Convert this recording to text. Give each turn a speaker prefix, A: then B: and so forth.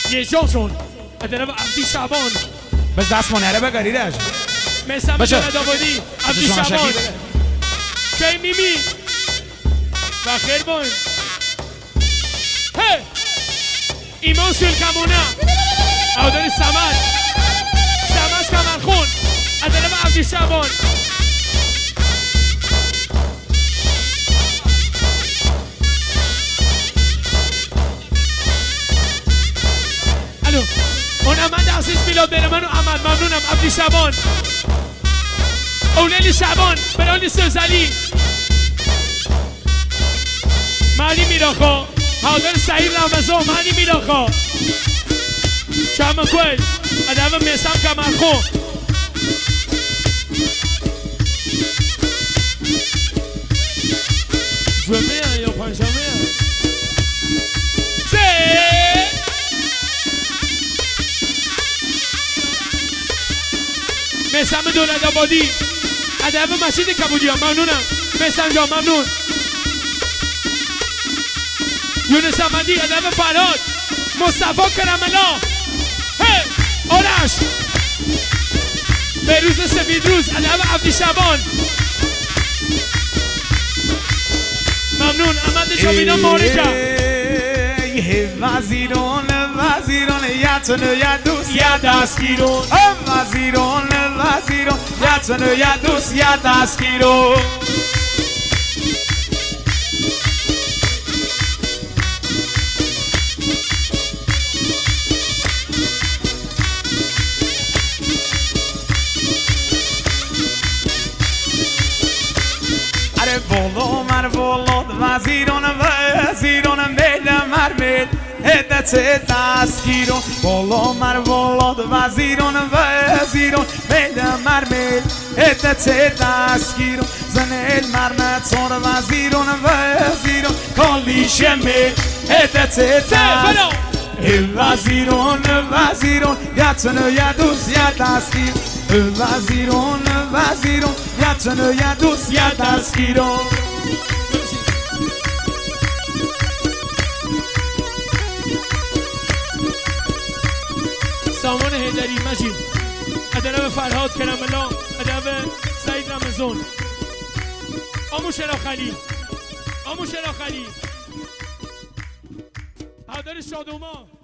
A: یه جانسون ادنه عبدی شعبان
B: بس دست منهره بگریرش
A: میسم جاند آبادی عبدی شعبان کی میمی و خیر باین هی ایمان سلکمونه اوداری سمت کمرخون ادنه عبدی شعبان اون امد عزیز میلاد بره منو امد ممنونم عبدی شعبان اولیلی شعبان برانی سوزلی معنی میراخا حاضر سعید رمضان معنی میراخا چمکوی ادامه میسم کمرخون جمعه یا پنجمه میسم دولت آبادی ادب مسجد کبودی ها ممنونم میسم جان ممنون یونس احمدی ادب فرهاد مصطفی کرملا هی آرش بهروز سفیدروز ادب عبدی شعبان ممنون احمد جاویدان مارکه
B: وزیران یتن یا دوست یا دستگیرون وزیران یتن یا دوست یا دستگیرون اره بولو مر بولاد وزیران میل مرمیل هدت دستگیرون بالا مر بالاد وزیران میل مرمیل هدت دستگیرون زنیل مرنتار وزیران کالیشه میل هدت دستگیرون وزیران یتن یا دوست یا دستگیر وزیران یتن یا دوست یا دستگیرون
A: سامان هیدری مجید ادنه فرهاد کرملا ادنه سعید رمضان آمو شراخلی حاضر شادوما